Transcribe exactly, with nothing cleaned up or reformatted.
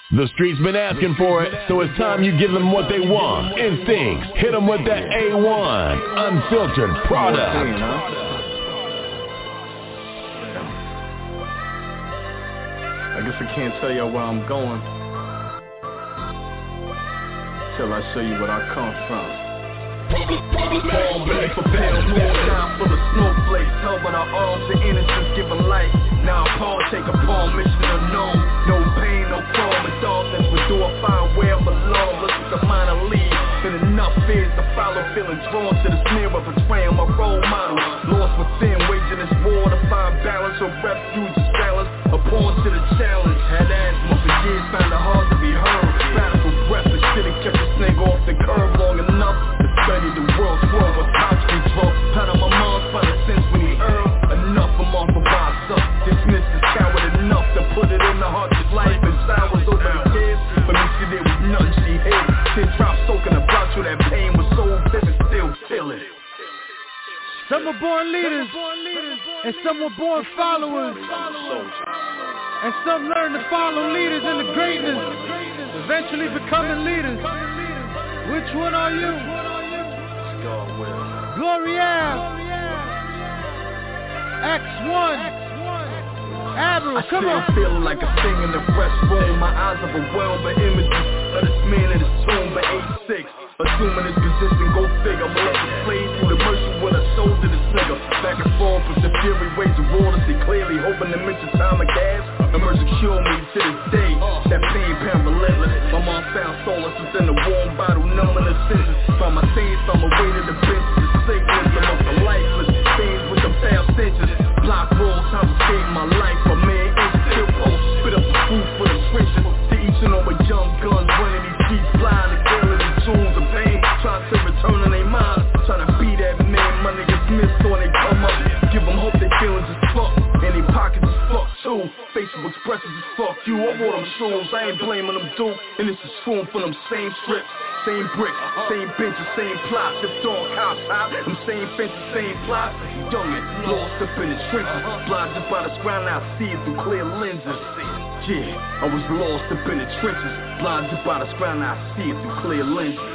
The streets been asking for it, so it's time you give them what they want. Instincts, hit them with that A one, unfiltered product. I guess I can't tell y'all where I'm going till I show you where I come from. Born beneath a pale moon, time full of snowflakes, held by our arms and innocence given life. Now I partake upon mission unknown. No pain, no form, and darkness, but do I find where I belong? Listen to mine and leave, and enough fears to follow. Feeling drawn to the smear of betraying my role model. Lost within, waging this war to find balance or refuge is balance. Upon to the challenge, had asthma for years, found it hard to be heard. Battle for breath, and shit and kept the snake off the curb long enough. Study the world, swirl with touch control. Pat on my mom's by the sense when he earned enough. I'm off the box up. Dismiss this coward enough to put it in the heart of life. And sours over the kids. But me see there was none she hid. Ten drops soaking about you. That pain was so vivid, still feel it. Some were born leaders, and some were born followers. And some learn to follow leaders into greatness, eventually becoming leaders. Which one are you? Glory Ave, X one, Admiral, come on. I still feel like a thing in the fresh room. My eyes overwhelmed by images of this man in his tomb. But eighty-six, assuming his position, go figure. More displayed through the mercy when I showed to this nigga. Back and forth with the fury, ways of war to see clearly. Hoping to mention time of gas. Emerge cure me to this day. That pain pound relentless. My mom found solace within the warm bottle, numbing the senses. Found my things, found my way to the bench. The sickness amongst the lifeless. Things with the foul stenches. Block rules, how to save my life. A man in still post. Spit up the food for the trenches. To each and all with young guns. Running these streets blind. And killing these jewels of pain. Trying to return in their minds. Trying to be that man. My niggas miss when they come up. Give them hope they feelings is fucked. And they pockets is fucked too. Facial expressions is fuck you. I wore them shoes. I ain't blaming them dude. And this is true for them same strips. Same bricks, same benches, same plots. If dog cops hot, them same fences, same plots. Young and lost up in the trenches. Blinded by the ground, I see it through clear lenses. Yeah, I was lost up in the trenches. Blinded by the ground, I see it through clear lenses.